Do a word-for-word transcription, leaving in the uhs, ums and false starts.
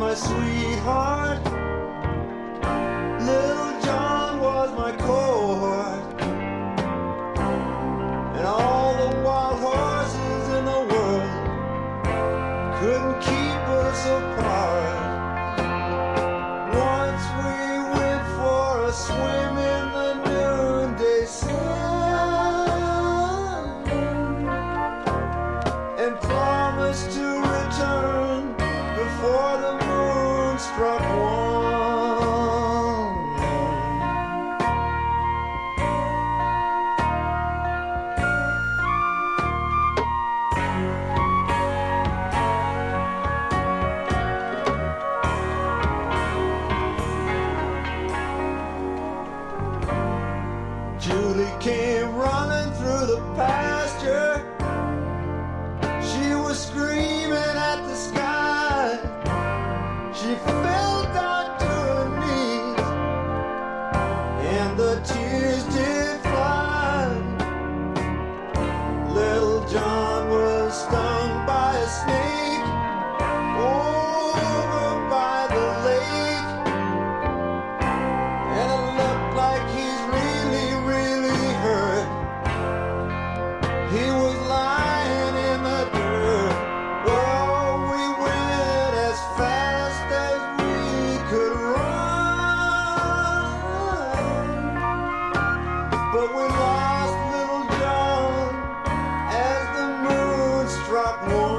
my sweetheart. Little John was my cohort, and all the wild horses in the world couldn't keep us apart. Once we went for a swim in the noonday sun and promised to return before the moon struck one. Julie came running through the pasture. She was screaming at the sky. She fell down to her knees, and the tears did fly. Little John was stung by a snake over by the lake, and it looked like he's really, really hurt. He was lying in the dirt. Oh, we went as fast as we could run, but we lost little John as the moon struck one.